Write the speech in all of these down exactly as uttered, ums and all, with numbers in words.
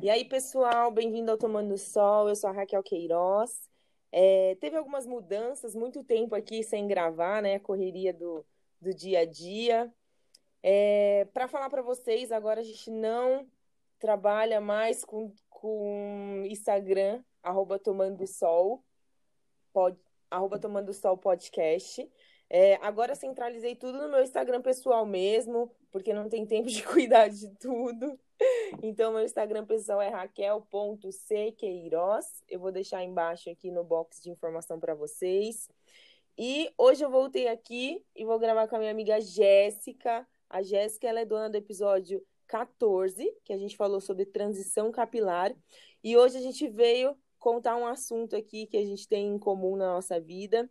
E aí, pessoal, bem-vindo ao Tomando Sol. Eu sou a Raquel Queiroz. É, teve algumas mudanças, muito tempo aqui sem gravar, né? Correria do, do dia a dia. É, para falar para vocês, agora a gente não trabalha mais com, com Instagram, arroba Tomando Sol, pod, arroba Tomando Sol Podcast. É, agora centralizei tudo no meu Instagram pessoal mesmo, porque não tem tempo de cuidar de tudo. Então, meu Instagram pessoal é raquel ponto c queiroz. Eu vou deixar embaixo aqui no box de informação para vocês. E hoje eu voltei aqui e vou gravar com a minha amiga Jéssica. A Jéssica, ela é dona do episódio quatorze, que a gente falou sobre transição capilar. E hoje a gente veio contar um assunto aqui que a gente tem em comum na nossa vida.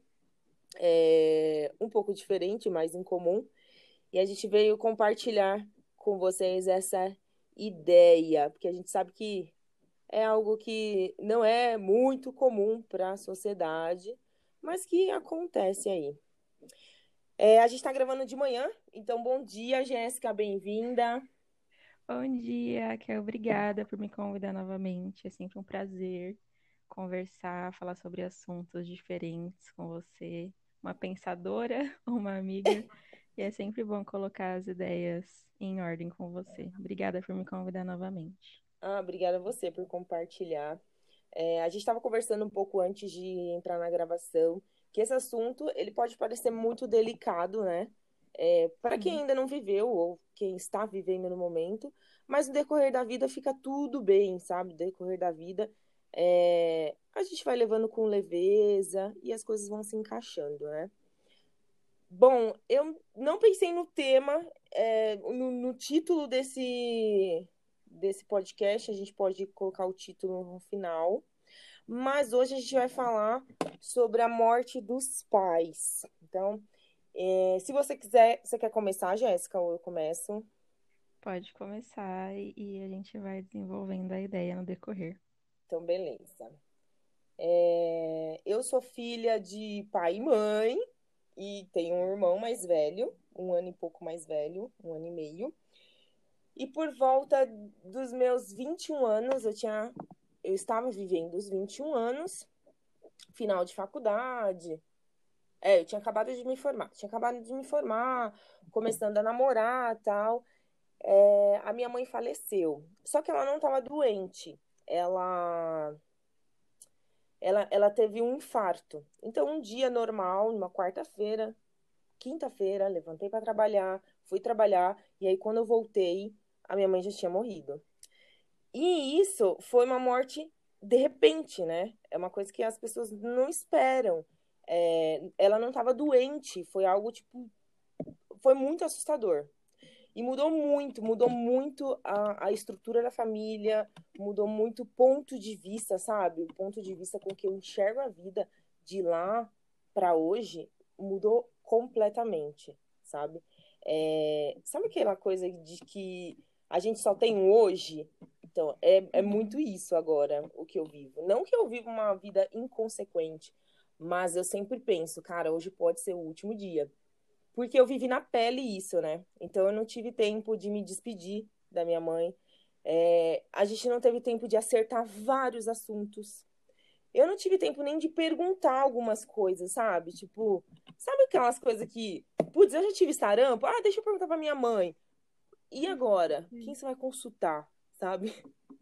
É um pouco diferente, mas em comum. E a gente veio compartilhar com vocês essa ideia, porque a gente sabe que é algo que não é muito comum para a sociedade, mas que acontece aí. É, a gente está gravando de manhã, então bom dia, Jéssica, bem-vinda. Bom dia, Kel. Obrigada por me convidar novamente. É sempre um prazer conversar, falar sobre assuntos diferentes com você, uma pensadora, uma amiga, e é sempre bom colocar as ideias em ordem com você. Obrigada por me convidar novamente. Ah, obrigada a você por compartilhar. É, a gente estava conversando um pouco antes de entrar na gravação, que esse assunto ele pode parecer muito delicado, né? É, para quem Sim. ainda não viveu ou quem está vivendo no momento, mas no decorrer da vida fica tudo bem, sabe? No decorrer da vida, é, a gente vai levando com leveza e as coisas vão se encaixando, né? Bom, eu não pensei no tema, é, no, no título desse, desse podcast, a gente pode colocar o título no final. Mas hoje a gente vai falar sobre a morte dos pais. Então, é, se você quiser, você quer começar, Jéssica, ou eu começo? Pode começar e, e a gente vai desenvolvendo a ideia no decorrer. Então, beleza. É, eu sou filha de pai e mãe e tenho um irmão mais velho, um ano e pouco mais velho, um ano e meio. E por volta dos meus vinte e um anos, eu tinha, eu estava vivendo os vinte e um anos, final de faculdade. É, eu tinha acabado de me formar. Tinha acabado de me formar, começando a namorar tal. É, a minha mãe faleceu. Só que ela não estava doente. Ela, ela, ela teve um infarto. Então, um dia normal, numa quarta-feira, quinta-feira, levantei para trabalhar, fui trabalhar. E aí, quando eu voltei, a minha mãe já tinha morrido. E isso foi uma morte de repente, né? É uma coisa que as pessoas não esperam. É, ela não estava doente, foi algo tipo foi muito assustador. E mudou muito, mudou muito a, a estrutura da família, mudou muito o ponto de vista, sabe? O ponto de vista com que eu enxergo a vida de lá para hoje mudou completamente, sabe? É, sabe aquela coisa de que a gente só tem um hoje? Então, é, é muito Uhum. isso agora, o que eu vivo. Não que eu viva uma vida inconsequente, mas eu sempre penso, cara, hoje pode ser o último dia. Porque eu vivi na pele isso, né? Então eu não tive tempo de me despedir da minha mãe. É, a gente não teve tempo de acertar vários assuntos. Eu não tive tempo nem de perguntar algumas coisas, sabe? Tipo, sabe aquelas coisas que, putz, eu já tive sarampo? Ah, deixa eu perguntar pra minha mãe. E agora? Quem Sim. você vai consultar, sabe?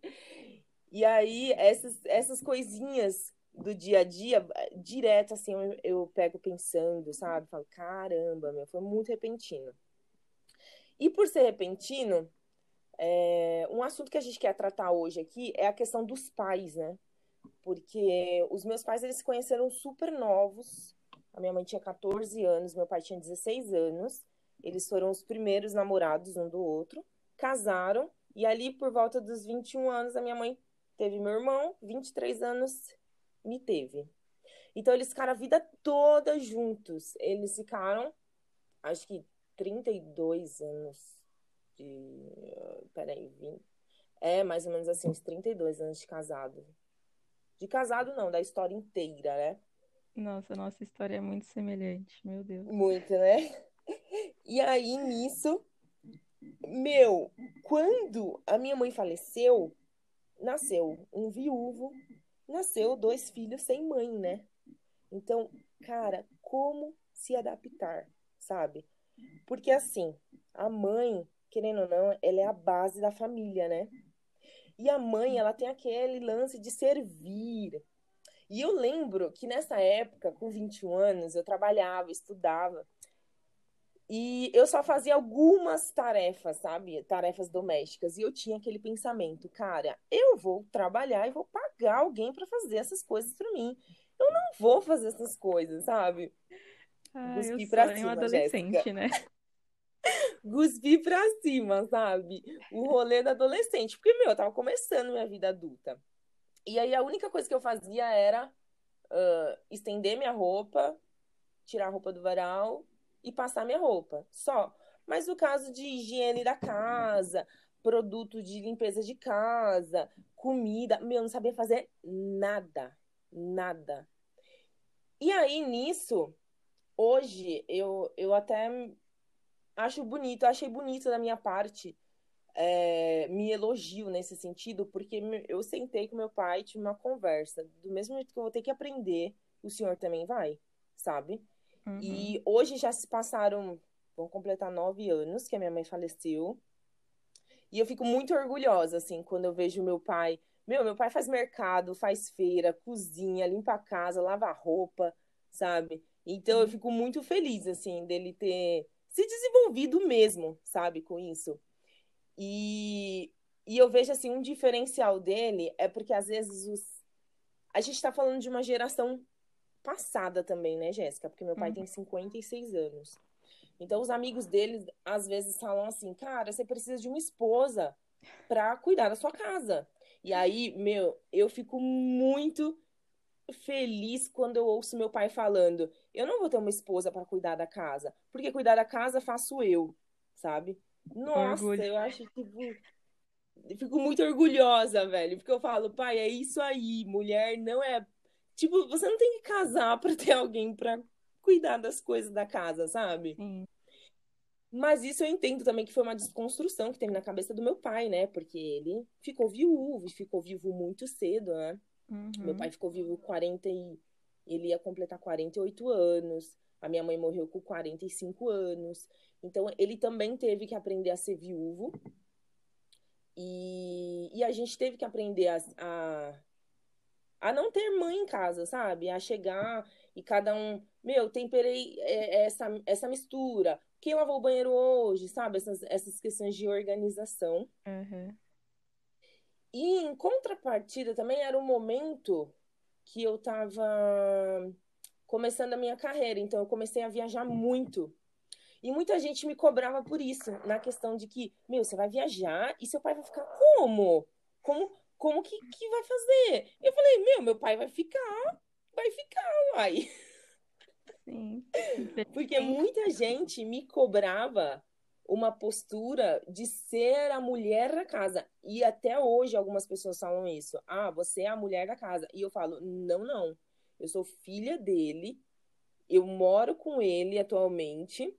E aí, essas, essas coisinhas do dia a dia, direto, assim, eu, eu pego pensando, sabe? Falo, caramba, meu, foi muito repentino. E por ser repentino, é, um assunto que a gente quer tratar hoje aqui é a questão dos pais, né? Porque os meus pais, eles se conheceram super novos. A minha mãe tinha quatorze anos, meu pai tinha dezesseis anos. Eles foram os primeiros namorados um do outro. Casaram. E ali, por volta dos vinte e um anos, a minha mãe teve meu irmão. Vinte e três anos me teve. Então, eles ficaram a vida toda juntos. Eles ficaram, acho que trinta e dois anos de... Peraí, vinte. É, mais ou menos assim, uns trinta e dois anos de casado. De casado não, da história inteira, né? Nossa, nossa história é muito semelhante, meu Deus. Muito, né? E aí, nisso, meu, quando a minha mãe faleceu, nasceu um viúvo, nasceu dois filhos sem mãe, né? Então, cara, como se adaptar, sabe? Porque assim, a mãe, querendo ou não, ela é a base da família, né? E a mãe, ela tem aquele lance de servir. E eu lembro que nessa época, com vinte e um anos, eu trabalhava, estudava. E eu só fazia algumas tarefas, sabe? Tarefas domésticas. E eu tinha aquele pensamento, cara, eu vou trabalhar e vou pagar alguém para fazer essas coisas para mim. Eu não vou fazer essas coisas, sabe? Ah, eu Cuspi pra sonho cima, Jéssica. adolescente, né? Cuspi pra cima, sabe? O rolê da adolescente. Porque, meu, eu tava começando minha vida adulta. E aí a única coisa que eu fazia era uh, estender minha roupa, tirar a roupa do varal e passar minha roupa. Só. Mas no caso de higiene da casa, produto de limpeza de casa, comida, meu, eu não sabia fazer nada. Nada. E aí, nisso, hoje, eu, eu até acho bonito, achei bonito da minha parte, é, me elogio nesse sentido, porque eu sentei com meu pai, tive uma conversa. Do mesmo jeito que eu vou ter que aprender, o senhor também vai, sabe? Uhum. E hoje já se passaram, vão completar nove anos que a minha mãe faleceu. E eu fico muito orgulhosa, assim, quando eu vejo meu pai. Meu, meu pai faz mercado, faz feira, cozinha, limpa a casa, lava roupa, sabe? Então eu Sim. fico muito feliz, assim, dele ter se desenvolvido mesmo, sabe, com isso. E, e eu vejo, assim, um diferencial dele é porque às vezes os... a gente tá falando de uma geração passada também, né, Jéssica? Porque meu pai Uhum. tem cinquenta e seis anos. Então, os amigos dele, às vezes, falam assim: cara, você precisa de uma esposa pra cuidar da sua casa. E aí, meu, eu fico muito feliz quando eu ouço meu pai falando: eu não vou ter uma esposa pra cuidar da casa, porque cuidar da casa faço eu, sabe? Nossa, Orgulho. eu acho que tipo, eu fico muito orgulhosa, velho, porque eu falo, pai, é isso aí, mulher não é. Tipo, você não tem que casar pra ter alguém pra cuidar das coisas da casa, sabe? Sim. Mas isso eu entendo também que foi uma desconstrução que teve na cabeça do meu pai, né? Porque ele ficou viúvo, e ficou vivo muito cedo, né? Meu pai Uhum. ficou vivo quarenta e... Ele ia completar quarenta e oito anos. A minha mãe morreu com quarenta e cinco anos. Então, ele também teve que aprender a ser viúvo. E, e a gente teve que aprender a, a, a não ter mãe em casa, sabe? A chegar e cada um, meu, temperei é, essa, essa mistura. Quem lavou o banheiro hoje, sabe? Essas, essas questões de organização. Uhum. E em contrapartida também era o momento que eu tava começando a minha carreira, então eu comecei a viajar muito. E muita gente me cobrava por isso, na questão de que, meu, você vai viajar e seu pai vai ficar como? Como, como que, que vai fazer? Eu falei, meu, meu pai vai ficar, vai ficar, uai. Sim. Porque Infelizmente. muita gente me cobrava uma postura de ser a mulher da casa. E até hoje algumas pessoas falam isso. Ah, você é a mulher da casa. E eu falo, não, não. Eu sou filha dele, eu moro com ele atualmente,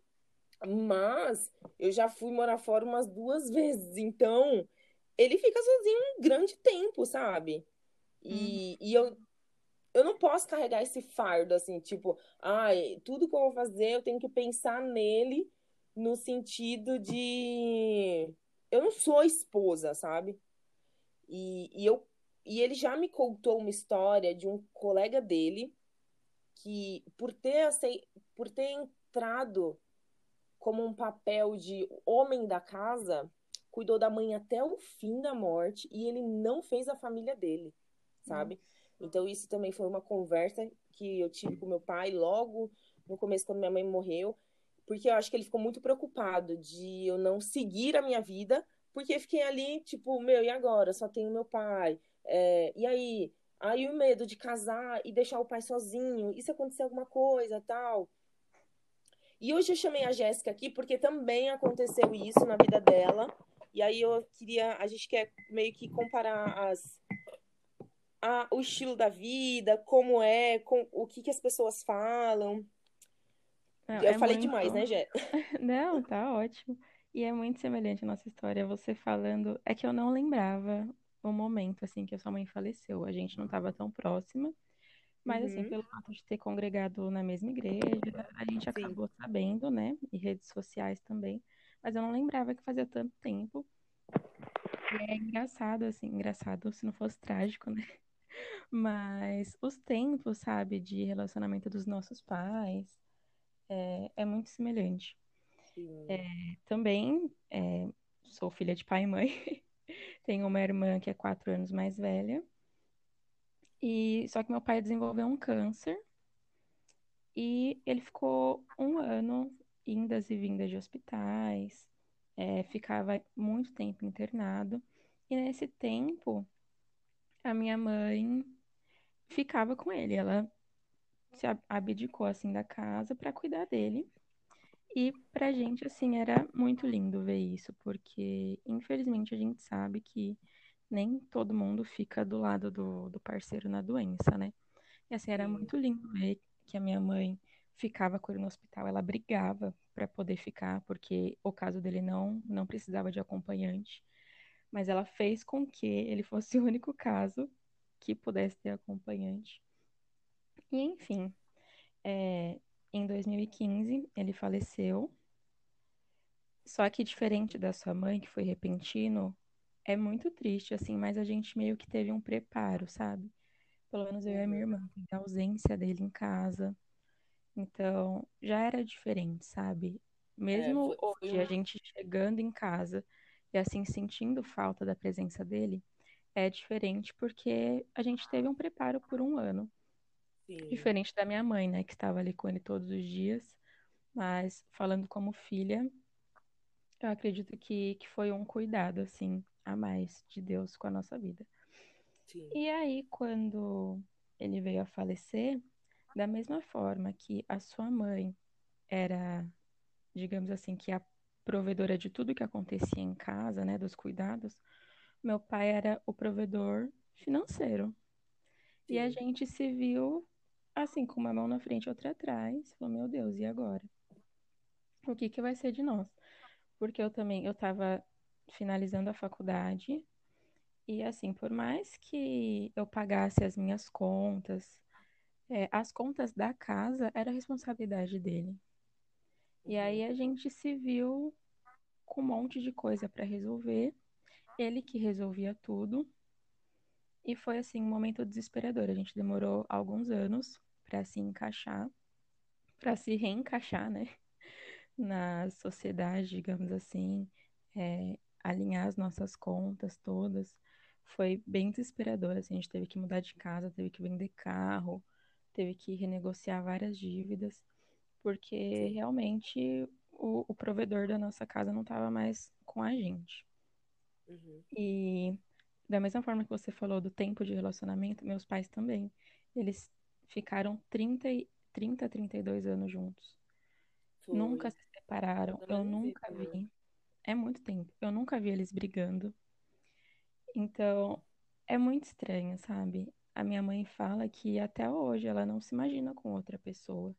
mas eu já fui morar fora umas duas vezes. Então, ele fica sozinho um grande tempo, sabe? Uhum. E, e eu, eu não posso carregar esse fardo, assim, tipo, ai, tudo que eu vou fazer, eu tenho que pensar nele no sentido de. Eu não sou esposa, sabe? E, e, eu, e ele já me contou uma história de um colega dele que, por ter, acei- por ter entrado como um papel de homem da casa, cuidou da mãe até o fim da morte e ele não fez a família dele, sabe? Nossa. Então isso também foi uma conversa que eu tive com meu pai logo no começo quando minha mãe morreu, porque eu acho que ele ficou muito preocupado de eu não seguir a minha vida, porque eu fiquei ali tipo, meu, e agora? Só tenho meu pai. É, e aí? Aí o medo de casar e deixar o pai sozinho, e se acontecer alguma coisa, tal. E hoje eu chamei a Jéssica aqui porque também aconteceu isso na vida dela. E aí eu queria, a gente quer meio que comparar as, a, o estilo da vida, como é, com, o que, que as pessoas falam. Não, Eu é falei demais, muito. né, Jé? Não, tá ótimo. E é muito semelhante à nossa história. Você falando. É que eu não lembrava. o momento, assim, que a sua mãe faleceu. A gente não estava tão próxima, mas, assim, Uhum. pelo fato de ter congregado na mesma igreja, a gente Sim, acabou sabendo, né? E redes sociais também. Mas eu não lembrava que fazia tanto tempo. E é engraçado, assim, engraçado se não fosse trágico, né? Mas os tempos, sabe, de relacionamento dos nossos pais é, é muito semelhante. sim, É, também é, sou filha de pai e mãe. Tenho uma irmã que é quatro anos mais velha. E só que meu pai desenvolveu um câncer e ele ficou um ano indas e vindas de hospitais, é, ficava muito tempo internado. E nesse tempo, a minha mãe ficava com ele. Ela se ab- abdicou assim da casa para cuidar dele. E pra gente, assim, era muito lindo ver isso, porque infelizmente a gente sabe que nem todo mundo fica do lado do, do parceiro na doença, né? E assim, era sim, muito lindo ver que a minha mãe ficava com ele no hospital, ela brigava para poder ficar, porque o caso dele não, não precisava de acompanhante, mas ela fez com que ele fosse o único caso que pudesse ter acompanhante. E enfim, é, em dois mil e quinze ele faleceu. Só que diferente da sua mãe, que foi repentino, é muito triste, assim, mas a gente meio que teve um preparo, sabe? Pelo menos eu e a minha uhum. irmã, teve a ausência dele em casa. Então, já era diferente, sabe? É, Mesmo foi, foi hoje, a um, gente chegando em casa e assim sentindo falta da presença dele, é diferente porque a gente teve um preparo por um ano. sim, Diferente da minha mãe, né, que estava ali com ele todos os dias, mas falando como filha, eu acredito que, que foi um cuidado, assim, a mais de Deus com a nossa vida. sim, E aí, quando ele veio a falecer, da mesma forma que a sua mãe era, digamos assim, que a provedora de tudo que acontecia em casa, né, dos cuidados, meu pai era o provedor financeiro. E a sim, gente se viu, assim, com uma mão na frente e outra atrás. Falou, meu Deus, e agora? O que que vai ser de nós? Porque eu também, eu estava finalizando a faculdade. E assim, por mais que eu pagasse as minhas contas, é, as contas da casa era responsabilidade dele. E uhum, aí a gente se viu com um monte de coisa para resolver, ele que resolvia tudo, e foi assim um momento desesperador. A gente demorou alguns anos para se encaixar, para se reencaixar, né, na sociedade, digamos assim, é, alinhar as nossas contas todas. Foi bem desesperador, assim, a gente teve que mudar de casa, teve que vender carro, teve que renegociar várias dívidas, porque sim, realmente o, o provedor da nossa casa não estava mais com a gente. uhum. E da mesma forma que você falou do tempo de relacionamento, meus pais também. Eles ficaram trinta, e- trinta, trinta e dois anos juntos. Nunca Foi se separaram. na Eu mesma vida nunca também. vi. É muito tempo. Eu nunca vi eles brigando. Então, é muito estranho, sabe? A minha mãe fala que até hoje ela não se imagina com outra pessoa.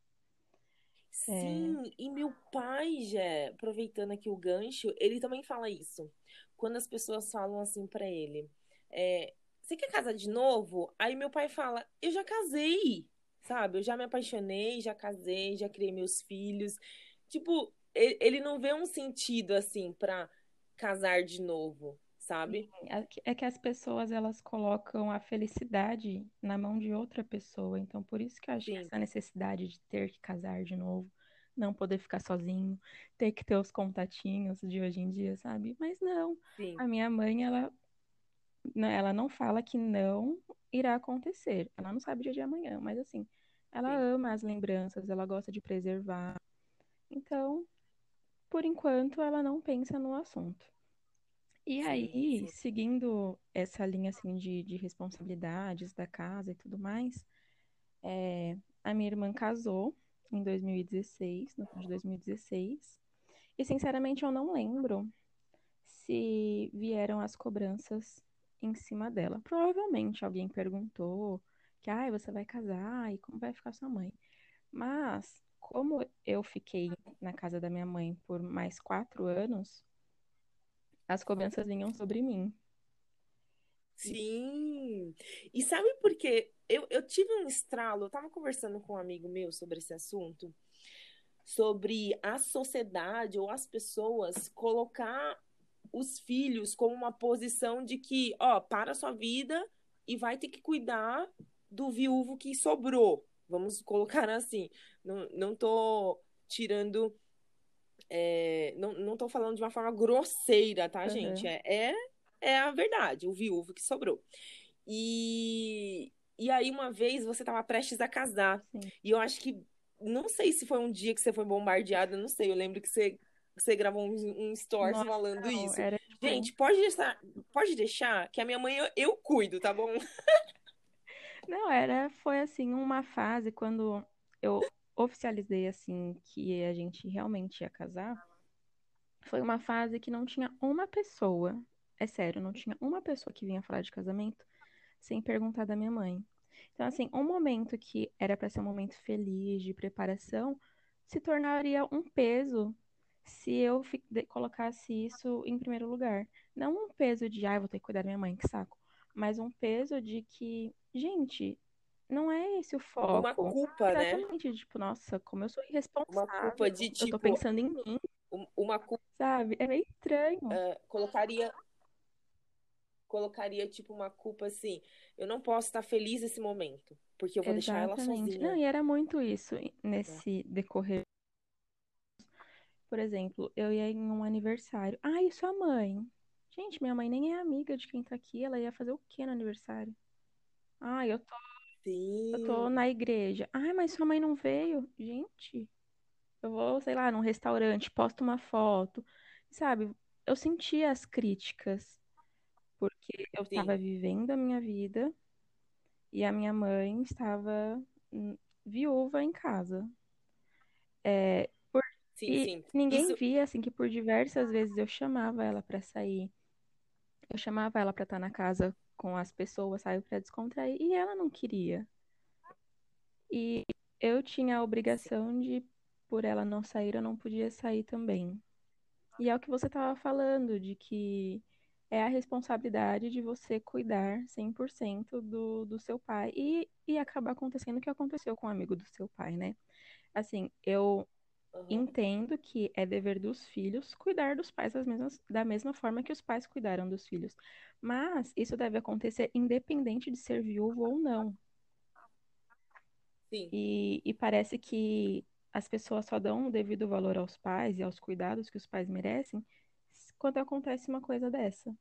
É, Sim, e meu pai, já, aproveitando aqui o gancho, ele também fala isso. Quando as pessoas falam assim pra ele, é, você quer casar de novo? Aí meu pai fala, eu já casei, sabe? Eu já me apaixonei, já casei, já criei meus filhos. Tipo, ele, ele não vê um sentido assim pra casar de novo, sabe? é que é que as pessoas elas colocam a felicidade na mão de outra pessoa. Então, por isso que eu acho que Sim, essa necessidade de ter que casar de novo, não poder ficar sozinho, ter que ter os contatinhos de hoje em dia, sabe? Mas não, sim, a minha mãe, ela, né, ela não fala que não irá acontecer. Ela não sabe o dia de amanhã, mas assim, ela sim, ama as lembranças, ela gosta de preservar. Então, por enquanto, ela não pensa no assunto. E sim, aí, sim, seguindo essa linha assim de, de responsabilidades da casa e tudo mais, é, a minha irmã casou em dois mil e dezesseis, no ano de dois mil e dezesseis, e sinceramente eu não lembro se vieram as cobranças em cima dela. Provavelmente alguém perguntou que, ai, você vai casar e como vai ficar sua mãe? Mas, como eu fiquei na casa da minha mãe por mais quatro anos, as cobranças vinham sobre mim. Sim. E sabe por quê? Eu, eu tive um estralo, eu tava conversando com um amigo meu sobre esse assunto, sobre a sociedade ou as pessoas colocar os filhos como uma posição de que, ó, para a sua vida e vai ter que cuidar do viúvo que sobrou. Vamos colocar assim. Não, não tô tirando. É, não, não tô falando de uma forma grosseira, tá, gente? Aham, É, é, é a verdade, o viúvo que sobrou. E, e aí, uma vez, você estava prestes a casar. sim. E eu acho que. Não sei se foi um dia que você foi bombardeada, não sei. Eu lembro que você, você gravou um, um stories Nossa, falando não, isso. era tipo. Gente, pode deixar, pode deixar que a minha mãe eu, eu cuido, tá bom? Não, era, foi assim, uma fase quando eu oficializei assim que a gente realmente ia casar. Foi uma fase que não tinha uma pessoa, é sério, não tinha uma pessoa que vinha falar de casamento sem perguntar da minha mãe. Então, assim, um momento que era para ser um momento feliz, de preparação, se tornaria um peso se eu fi- de- colocasse isso em primeiro lugar. Não um peso de, ah, eu vou ter que cuidar da minha mãe, que saco. Mas um peso de que, gente, não é esse o Uma foco. culpa, né? Exatamente, tipo, nossa, como eu sou Uma irresponsável, culpa de eu tô tipo. pensando em mim, um- Uma culpa. sabe? É meio estranho. Colocaria. Colocaria, tipo, uma culpa assim. Eu não posso estar feliz nesse momento, porque eu vou deixar ela Exatamente. Não, sozinha. e era muito isso Né? nesse decorrer. Por exemplo, eu ia em um aniversário. Ah, e sua mãe? Gente, minha mãe nem é amiga de quem tá aqui. Ela ia fazer o quê no aniversário? Ah, eu tô, eu tô Sim, na igreja. Ai, mas sua mãe não veio? Gente, eu vou, sei lá, num restaurante, posto uma foto. Sabe, eu sentia as críticas, porque eu sim, estava vivendo a minha vida e a minha mãe estava hum, viúva em casa. É, por- sim, e sim. ninguém Isso. via, assim, que por diversas vezes eu chamava ela pra sair. Eu chamava ela pra estar na casa com as pessoas, sabe, pra descontrair, e ela não queria. E eu tinha a Sim. obrigação de, por ela não sair, eu não podia sair também. E é o que você estava falando, de que é a responsabilidade de você cuidar cem por cento do, do seu pai. E, e acaba acontecendo o que aconteceu com o amigo do seu pai, né? Assim, eu Aham. entendo que é dever dos filhos cuidar dos pais das mesmas, da mesma forma que os pais cuidaram dos filhos. Mas isso deve acontecer independente de ser viúvo ou não. Sim. E, e parece que as pessoas só dão o devido valor aos pais e aos cuidados que os pais merecem quando acontece uma coisa dessa.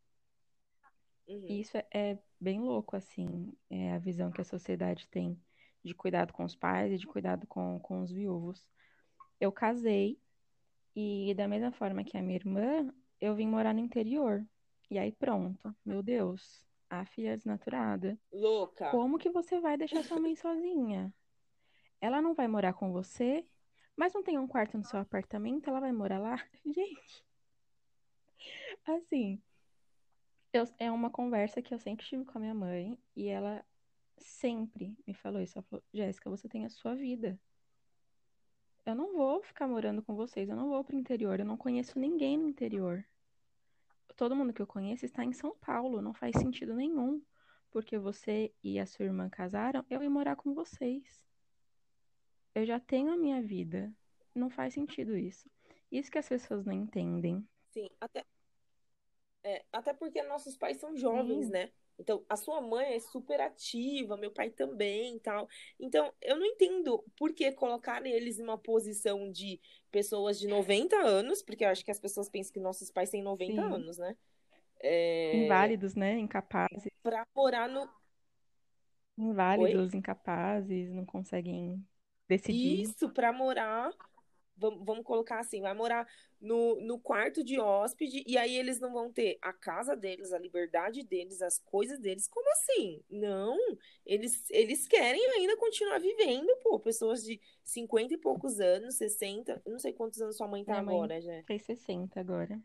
E Uhum. isso é, é bem louco, assim, é a visão que a sociedade tem de cuidado com os pais e de cuidado com, com os viúvos. Eu casei. E da mesma forma que a minha irmã, eu vim morar no interior. E aí pronto, meu Deus, a filha desnaturada. Louca. Como que você vai deixar sua mãe sozinha? Ela não vai morar com você, mas não tem um quarto no seu apartamento, ela vai morar lá? Gente, assim, eu- é uma conversa que eu sempre tive com a minha mãe e ela sempre me falou isso. Ela falou, Jéssica, você tem a sua vida. Eu não vou ficar morando com vocês, eu não vou pro interior, eu não conheço ninguém no interior. Todo mundo que eu conheço está em São Paulo, não faz sentido nenhum, porque você e a sua irmã casaram, eu ir morar com vocês. Eu já tenho a minha vida. Não faz sentido isso. Isso que as pessoas não entendem. Sim. Até, é, até porque nossos pais são jovens, Sim, né? Então, a sua mãe é super ativa, meu pai também e tal. Então, eu não entendo por que colocar eles em uma posição de pessoas de noventa anos, porque eu acho que as pessoas pensam que nossos pais têm noventa sim. anos, né? É, Inválidos, né? Incapazes. pra morar no. Oi? Inválidos, incapazes, não conseguem decidir. Isso, pra morar. Vamos, vamos colocar assim, vai morar no, no quarto de hóspede e aí eles não vão ter a casa deles, a liberdade deles, as coisas deles. Como assim? Não, eles, eles querem ainda continuar vivendo, pô, pessoas de cinquenta e poucos anos, sessenta, não sei quantos anos sua mãe tá Minha mãe agora, já. fez sessenta agora.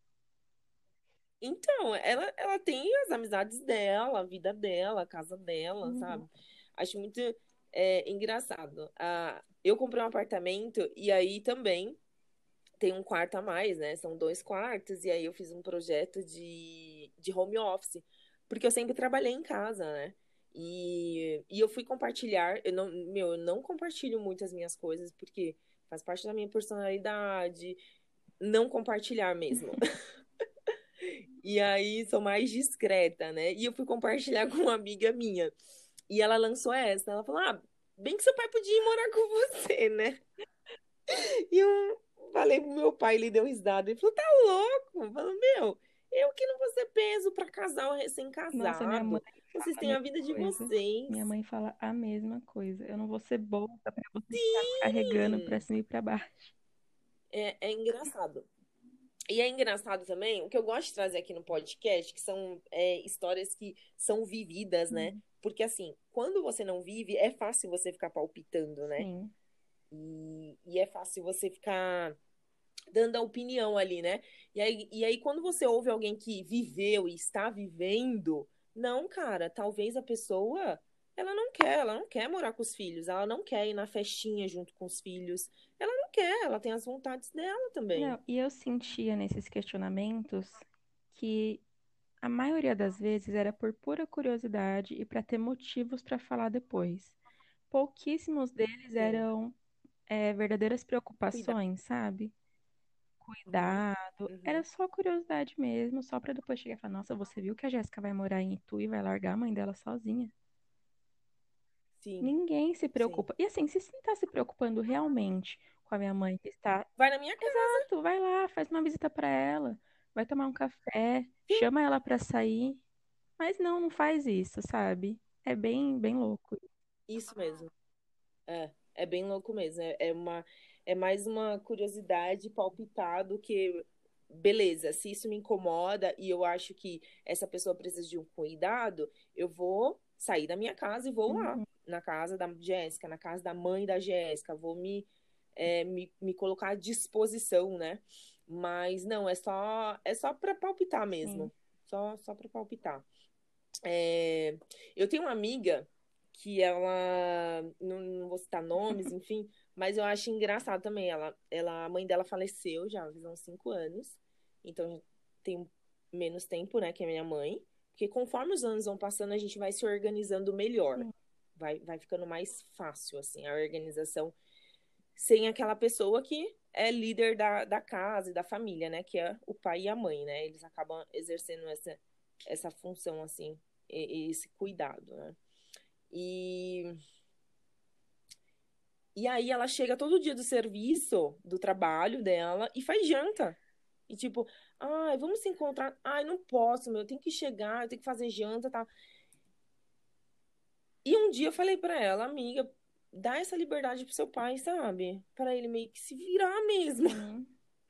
Então, ela, ela tem as amizades dela, a vida dela, a casa dela, Uhum. sabe? Acho muito é, engraçado. Ah, eu comprei um apartamento e aí também tem um quarto a mais, né? São dois quartos, e aí eu fiz um projeto de, de home office porque eu sempre trabalhei em casa, né? E, e eu fui compartilhar, eu não, meu, eu não compartilho muito as minhas coisas, porque faz parte da minha personalidade não compartilhar mesmo. E aí sou mais discreta, né? E eu fui compartilhar com uma amiga minha. E ela lançou essa. Ela falou: Ah, bem que seu pai podia ir morar com você, né? E eu falei pro meu pai, ele deu risada. Ele falou: Tá louco? Falou: Meu, eu que não vou ser peso pra casal Nossa, minha mãe recém-casado. fala Vocês a têm a mesma vida de coisa. vocês. Minha mãe fala a mesma coisa. Eu não vou ser bolsa pra você ficar carregando pra Sim! cima e pra baixo. É, é engraçado. E é engraçado também, o que eu gosto de trazer aqui no podcast, que são é, histórias que são vividas, né? Hum, Porque assim, quando você não vive, é fácil você ficar palpitando, né? sim, E, e é fácil você ficar dando a opinião ali, né? E aí, e aí, quando você ouve alguém que viveu e está vivendo, não, cara, talvez a pessoa, ela não quer, ela não quer morar com os filhos, ela não quer ir na festinha junto com os filhos, ela não quer, ela tem as vontades dela também. não, e eu sentia nesses questionamentos que a maioria das vezes era por pura curiosidade e para ter motivos para falar depois. Pouquíssimos deles Sim, eram é, verdadeiras cuidar. preocupações, sabe? Uhum, Cuidado. Era uhum. só curiosidade mesmo, só para depois chegar e falar: Nossa, você viu que a Jéssica vai morar em Itu e vai largar a mãe dela sozinha? Sim, Ninguém se sim. preocupa. E assim, se você está se preocupando realmente com a minha mãe que está. Vai na minha casa. Exato, vai lá, faz uma visita para ela, vai tomar um café, chama ela para sair. Mas não, não faz isso, sabe? É bem, bem louco. Isso mesmo. É, é bem louco mesmo. É, é uma, é mais uma curiosidade palpitar do que, beleza, se isso me incomoda e eu acho que essa pessoa precisa de um cuidado, eu vou sair da minha casa e vou lá, Uhum, na casa da Jéssica, na casa da mãe da Jéssica, vou me, é, me, me colocar à disposição, né? Mas não, é só, é só para palpitar sim. mesmo. Só, só para palpitar. É, eu tenho uma amiga que ela, não, não vou citar nomes, enfim, mas eu acho engraçado também. Ela, ela, a mãe dela faleceu já faz uns cinco anos, então tem menos tempo, né, que a minha mãe. Porque conforme os anos vão passando, a gente vai se organizando melhor. Sim. Vai, vai ficando mais fácil, assim, a organização sem aquela pessoa que é líder da, da casa e da família, né? Que é o pai e a mãe, né? Eles acabam exercendo essa, essa função, assim, e, e esse cuidado, né? E, e aí ela chega todo dia do serviço, do trabalho dela, e faz janta. E tipo, ai, vamos se encontrar. Ai, não posso, meu, eu tenho que chegar, eu tenho que fazer janta, e tal. E um dia eu falei pra ela, amiga, dá essa liberdade pro seu pai, sabe? Para ele meio que se virar mesmo. Sim.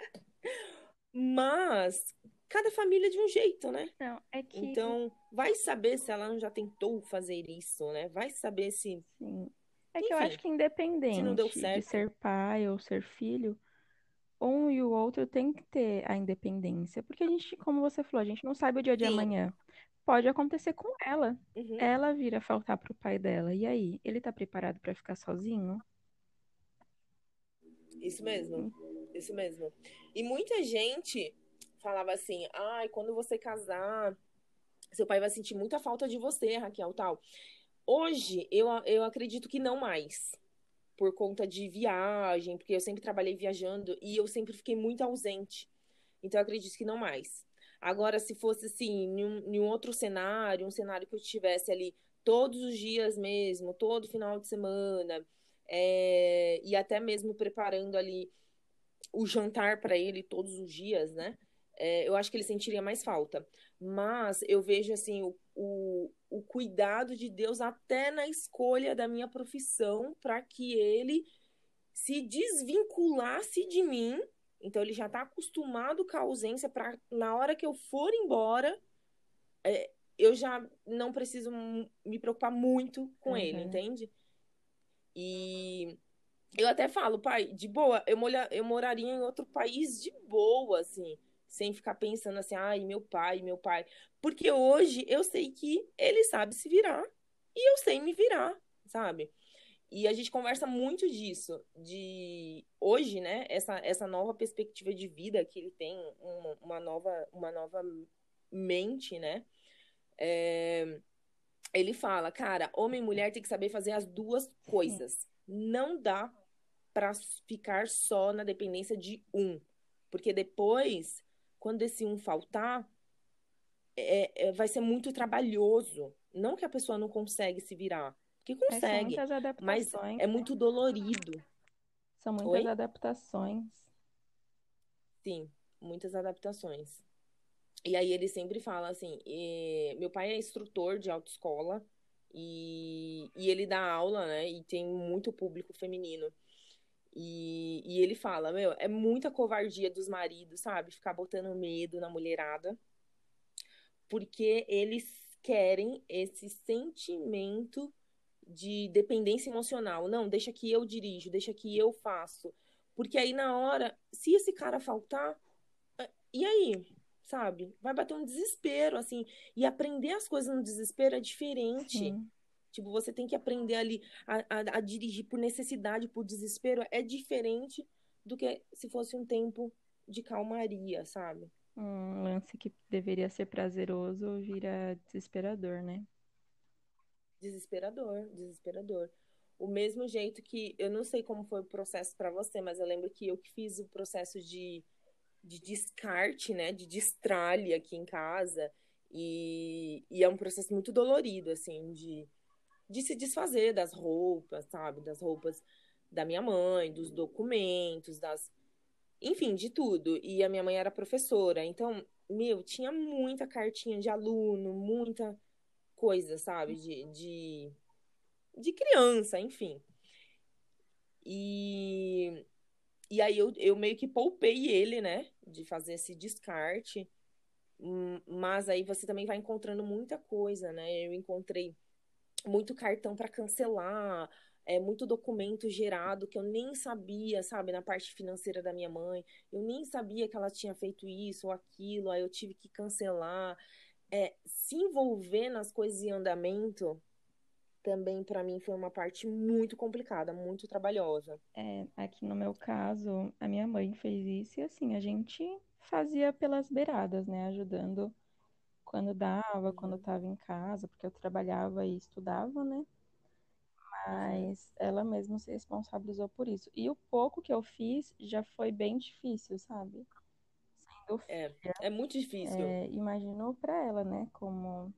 Mas cada família é de um jeito, né? Não, é que, Então, vai saber se ela não já tentou fazer isso, né? Vai saber se, sim. É que eu acho enfim, que se não deu independente de certo. ser pai ou ser filho, um e o outro tem que ter a independência. Porque a gente, como você falou, a gente não sabe o dia de Sim, amanhã. Pode acontecer com ela. uhum, Ela vir a faltar pro pai dela. E aí, ele tá preparado pra ficar sozinho? isso mesmo, isso mesmo. E muita gente falava assim, ai, quando você casar, seu pai vai sentir muita falta de você, Raquel, tal. Hoje, eu, eu acredito que não mais. Por conta de viagem, porque eu sempre trabalhei viajando e eu sempre fiquei muito ausente. Então eu acredito que não mais. Agora, se fosse assim, em um, em um outro cenário, um cenário que eu estivesse ali todos os dias mesmo, todo final de semana, é, e até mesmo preparando ali o jantar para ele todos os dias, né? É, eu acho que ele sentiria mais falta. Mas eu vejo assim o, o, o cuidado de Deus até na escolha da minha profissão para que ele se desvinculasse de mim. Então ele já está acostumado com a ausência para na hora que eu for embora, é, eu já não preciso me preocupar muito com ele, Uhum. entende? E eu até falo, pai, de boa, eu, molha, eu moraria em outro país de boa, assim, sem ficar pensando assim, ai, meu pai, meu pai. Porque hoje eu sei que ele sabe se virar e eu sei me virar, sabe? E a gente conversa muito disso, de hoje, né, essa, essa nova perspectiva de vida que ele tem, uma, uma nova, uma nova mente, né? Ele fala, cara, homem e mulher tem que saber fazer as duas Sim, coisas. Não dá pra ficar só na dependência de um. Porque depois, quando esse um faltar, é, é- vai ser muito trabalhoso. Não que a pessoa não consegue se virar, porque é, são consegue, muitas mas adaptações, é muito dolorido. são muitas Oi? adaptações. Sim, muitas adaptações. E aí ele sempre fala assim, eh, meu pai é instrutor de autoescola e, e ele dá aula, né? E tem muito público feminino. E, e ele fala, meu, é muita covardia dos maridos, sabe? Ficar botando medo na mulherada, porque eles querem esse sentimento de dependência emocional. Não, deixa que eu dirijo, deixa que eu faço. Porque aí na hora, se esse cara faltar, e aí? Sabe? Vai bater um desespero, assim. E aprender as coisas no desespero é diferente. Sim. Tipo, você tem que aprender ali a, a, a dirigir por necessidade, por desespero. É diferente do que se fosse um tempo de calmaria, sabe? Um lance que deveria ser prazeroso vira desesperador, né? Desesperador, desesperador. O mesmo jeito que, eu não sei como foi o processo para você, mas eu lembro que eu que fiz o processo de, de descarte, né, de destralhe aqui em casa, e, e é um processo muito dolorido, assim, de, de se desfazer das roupas, sabe, das roupas da minha mãe, dos documentos, das, enfim, de tudo. E a minha mãe era professora, então, meu, tinha muita cartinha de aluno, muita coisa, sabe, de, de de criança, enfim. E, e aí eu, eu meio que poupei ele, né? De fazer esse descarte. Hum, Mas aí você também vai encontrando muita coisa, né? Eu encontrei muito cartão para cancelar, é, muito documento gerado que eu nem sabia, sabe, na parte financeira da minha mãe. Eu nem sabia que ela tinha feito isso ou aquilo, aí eu tive que cancelar. É, se envolver nas coisas em andamento também para mim foi uma parte muito complicada, muito trabalhosa. É, aqui no meu caso, a minha mãe fez isso e assim, a gente fazia pelas beiradas, né? Ajudando quando dava, quando Uhum, estava em casa, porque eu trabalhava e estudava, né? uhum. Mas ela mesma se responsabilizou por isso. E o pouco que eu fiz já foi bem difícil, sabe? Sendo É, filha, é muito difícil. é, imagino para ela, né? Como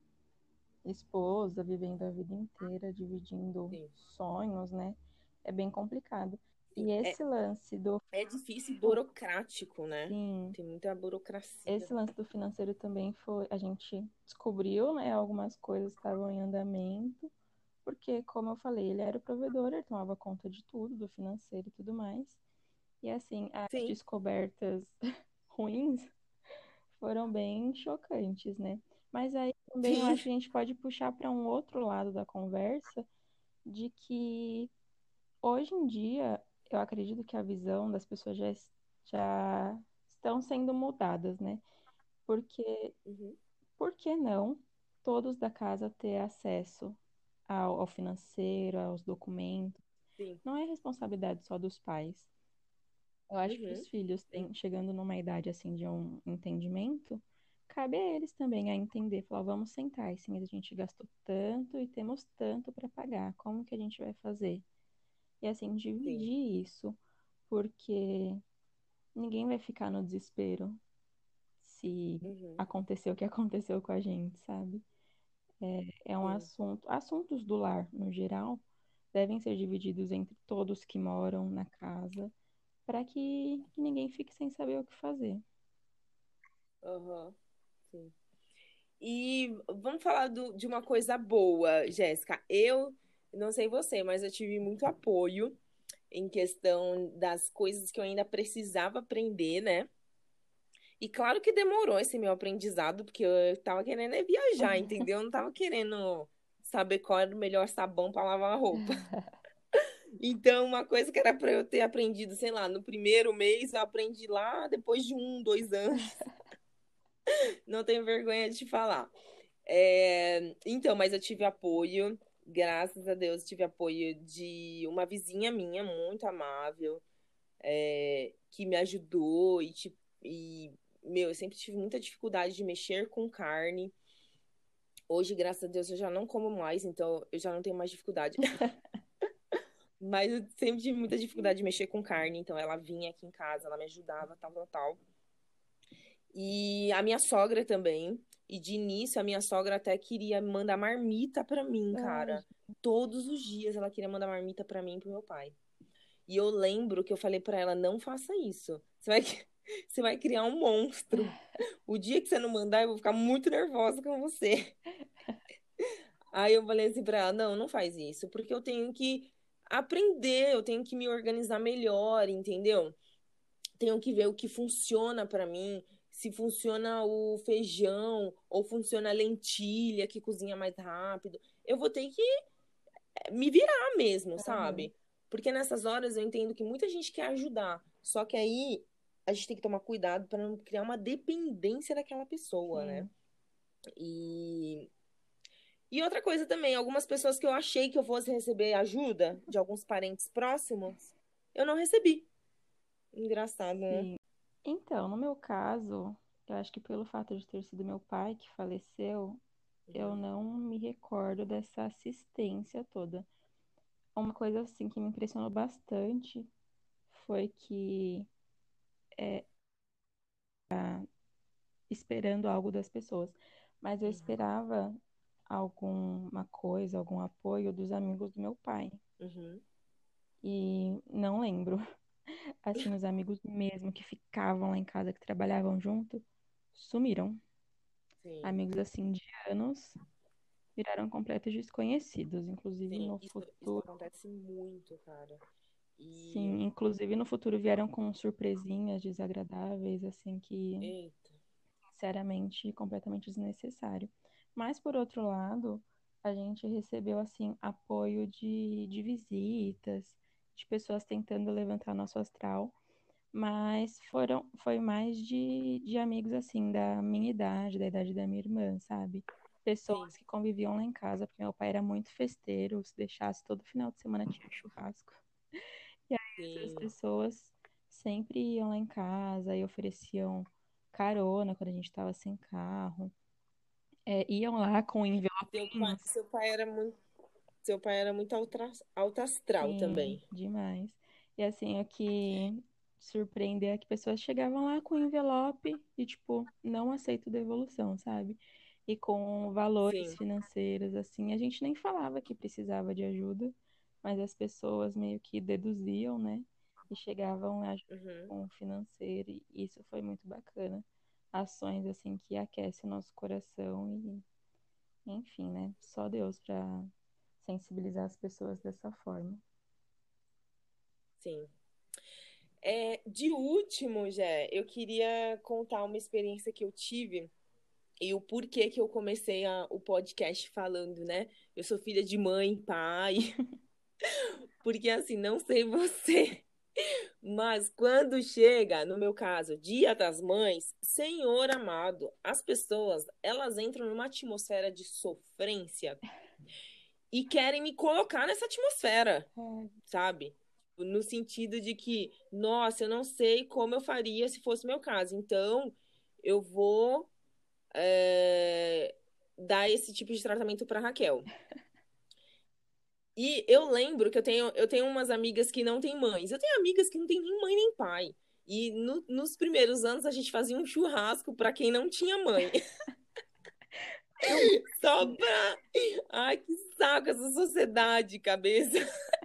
esposa, vivendo a vida inteira, dividindo Sim, sonhos, né? É bem complicado. sim. E É, esse lance do, é difícil e burocrático, né? sim, Tem muita burocracia. esse lance do financeiro também foi, a gente descobriu, né? Algumas coisas estavam em andamento, porque, como eu falei, ele era o provedor, ele tomava conta de tudo, do financeiro e tudo mais. E assim, as Sim. descobertas ruins foram bem chocantes, né? Mas aí também eu Sim. acho que a gente pode puxar para um outro lado da conversa, de que hoje em dia eu acredito que a visão das pessoas já, es- já estão sendo mudadas, né? Porque, Uhum, por que não todos da casa ter acesso ao, ao financeiro, aos documentos? sim. Não é responsabilidade só dos pais. Eu acho que Uhum, os filhos uhum, têm, chegando numa idade assim de um entendimento, cabe a eles também a entender, falar, vamos sentar, esse mês a gente gastou tanto e temos tanto para pagar, como que a gente vai fazer? E assim, sim. dividir isso, porque ninguém vai ficar no desespero se Uhum, acontecer o que aconteceu com a gente, sabe? É, é um sim. assunto, assuntos do lar, no geral, devem ser divididos entre todos que moram na casa, para que, que ninguém fique sem saber o que fazer. Aham, sim. E vamos falar do- de uma coisa boa, Jéssica. Eu não sei você, mas eu tive muito apoio em questão das coisas que eu ainda precisava aprender, né? E claro que demorou esse meu aprendizado, porque eu tava querendo é viajar, entendeu? Eu não tava querendo saber qual era o melhor sabão para lavar a roupa. Então, uma coisa que era para eu ter aprendido, sei lá, no primeiro mês, eu aprendi lá depois de um, dois anos. Não tenho vergonha de falar. É, Então, mas eu tive apoio, graças a Deus, tive apoio de uma vizinha minha, muito amável, é, que me ajudou e, tipo, e, meu, eu sempre tive muita dificuldade de mexer com carne. Hoje, graças a Deus, eu já não como mais, então eu já não tenho mais dificuldade. Mas eu sempre tive muita dificuldade de mexer com carne, então ela vinha aqui em casa, ela me ajudava, tal, tal, tal. E a minha sogra também. E de início, a minha sogra até queria mandar marmita pra mim, Ai, cara. Todos os dias ela queria mandar marmita pra mim e pro meu pai. E eu lembro que eu falei pra ela, não faça isso. Você vai, você vai criar um monstro. O dia que você não mandar, eu vou ficar muito nervosa com você. Aí eu falei assim pra ela, não, não faz isso, porque eu tenho que aprender, eu tenho que me organizar melhor, entendeu? Tenho que ver o que funciona pra mim, se funciona o feijão ou funciona a lentilha que cozinha mais rápido. Eu vou ter que me virar mesmo, aham, sabe? Porque nessas horas eu entendo que muita gente quer ajudar, só que aí a gente tem que tomar cuidado para não criar uma dependência daquela pessoa, né? sim. E e outra coisa também, algumas pessoas que eu achei que eu fosse receber ajuda de alguns parentes próximos, eu não recebi. Engraçado, né? Sim. Então, no meu caso, eu acho que pelo fato de ter sido meu pai que faleceu, eu Uhum. não me recordo dessa assistência toda. Uma coisa assim que me impressionou bastante foi que esperando algo das pessoas, mas eu Uhum. esperava alguma coisa, algum apoio dos amigos do meu pai. Uhum. E não lembro. Assim, os amigos mesmo que ficavam lá em casa, que trabalhavam junto, sumiram. Sim, Amigos assim de anos viraram completos desconhecidos, inclusive sim. no Isso, isso futuro. acontece muito, cara. E. Sim, inclusive no futuro vieram com surpresinhas desagradáveis, assim, que, Eita. sinceramente, completamente desnecessário. Mas, por outro lado, a gente recebeu, assim, apoio de, de visitas, de pessoas tentando levantar nosso astral, mas foram, foi mais de, de amigos, assim, da minha idade, da idade da minha irmã, sabe? Sim, Pessoas que conviviam lá em casa, porque meu pai era muito festeiro, se deixasse todo final de semana tinha churrasco. E aí essas sim. pessoas sempre iam lá em casa e ofereciam carona quando a gente estava sem carro. É, iam lá com Seu pai, envelopinhos, seu pai era muito, seu pai era muito altra, alto astral sim, também. demais. E assim, o que surpreendeu é que pessoas chegavam lá com envelope e, tipo, não aceito devolução, sabe? E com valores Sim. financeiros, assim, a gente nem falava que precisava de ajuda, mas as pessoas meio que deduziam, né? E chegavam a ajudar Uhum. com o financeiro, e isso foi muito bacana. Ações, assim, que aquecem o nosso coração e, enfim, né? Só Deus para sensibilizar as pessoas dessa forma. Sim. É, de último, Jé, eu queria contar uma experiência que eu tive e o porquê que eu comecei a- o podcast falando, né? Eu sou filha de mãe, pai, porque assim, não sei você, mas quando chega, no meu caso, Dia das Mães, Senhor amado, as pessoas, elas entram numa atmosfera de sofrência e querem me colocar nessa atmosfera, É, sabe? No sentido de que, nossa, eu não sei como eu faria se fosse meu caso. Então, eu vou é, dar esse tipo de tratamento para Raquel. E eu lembro que eu tenho, eu tenho umas amigas que não têm mães. Eu tenho amigas que não têm nem mãe nem pai. E no- nos primeiros anos a gente fazia um churrasco para quem não tinha mãe. eu Só pra. Ai, que saco essa sociedade, cabeça.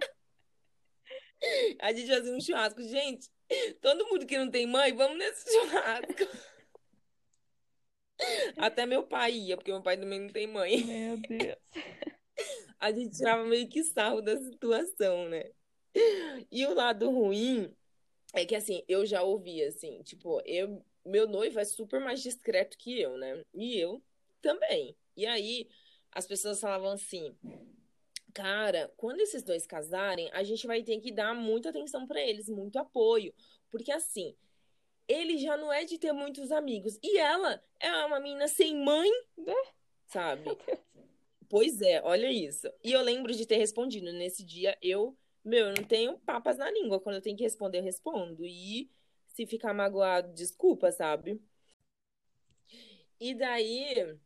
A gente fazia um churrasco. Gente, todo mundo que não tem mãe, vamos nesse churrasco. Até meu pai ia, porque meu pai também não tem mãe. Meu Deus. A gente tirava meio que sarro da situação, né? E o lado ruim é que, assim, eu já ouvi, assim, tipo, eu, meu noivo é super mais discreto que eu, né? E eu também. E aí, as pessoas falavam assim, cara, quando esses dois casarem, a gente vai ter que dar muita atenção pra eles, muito apoio. Porque, assim, ele já não é de ter muitos amigos. E ela é uma menina sem mãe, Meu sabe? Deus. Pois é, olha isso. E eu lembro de ter respondido nesse dia, eu, meu, eu não tenho papas na língua. Quando eu tenho que responder, eu respondo. E se ficar magoado, desculpa, sabe? E daí,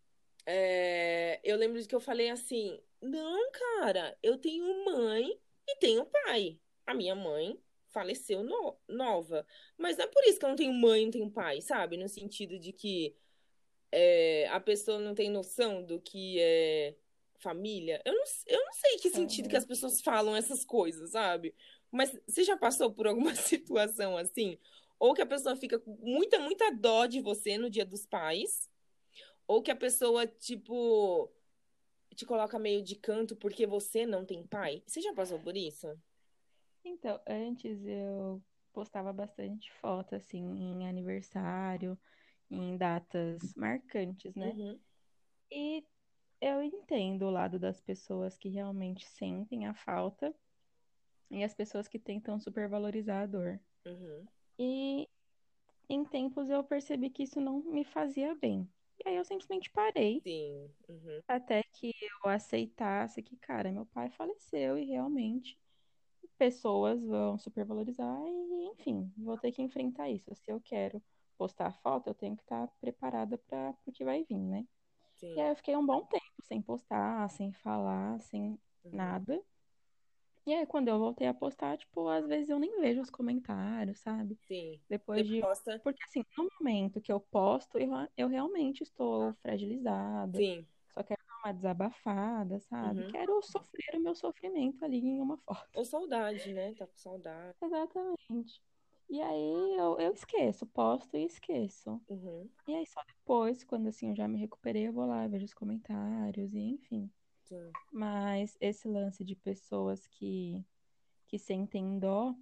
é, eu lembro de que eu falei assim: não, cara, eu tenho mãe e tenho pai. A minha mãe faleceu no- nova. Mas não é por isso que eu não tenho mãe e não tenho pai, sabe? No sentido de que é, a pessoa não tem noção do que é família. Eu não, eu não sei que sentido que as Uhum. pessoas falam essas coisas, sabe? Mas você já passou por alguma situação assim? Ou que a pessoa fica com muita, muita dó de você no dia dos pais, ou que a pessoa, tipo, te coloca meio de canto porque você não tem pai. Você já passou por isso? Então, antes eu postava bastante foto, assim, em aniversário, em datas marcantes, né? Uhum, E eu entendo o lado das pessoas que realmente sentem a falta e as pessoas que tentam supervalorizar a dor. uhum, E em tempos eu percebi que isso não me fazia bem. E aí eu simplesmente parei sim, uhum, até que eu aceitasse que, cara, meu pai faleceu e realmente pessoas vão supervalorizar e, enfim, vou ter que enfrentar isso. Se eu quero postar foto, eu tenho que estar preparada para o que vai vir, né? E sim, aí eu fiquei um bom tempo sem postar, sem falar, sem uhum, nada. E aí quando eu voltei a postar, tipo, às vezes eu nem vejo os comentários, sabe? sim. Você Depois de. posta, Porque assim, no momento que eu posto, eu, eu realmente estou fragilizada. sim, Só quero dar uma desabafada, sabe? uhum. Quero sofrer o meu sofrimento ali em uma foto. Ou saudade, né? Tá com saudade. Exatamente. E aí eu, eu esqueço, posto e esqueço. Uhum, E aí só depois, quando assim eu já me recuperei, eu vou lá, vejo os comentários e enfim. sim. Mas esse lance de pessoas que, que sentem dó,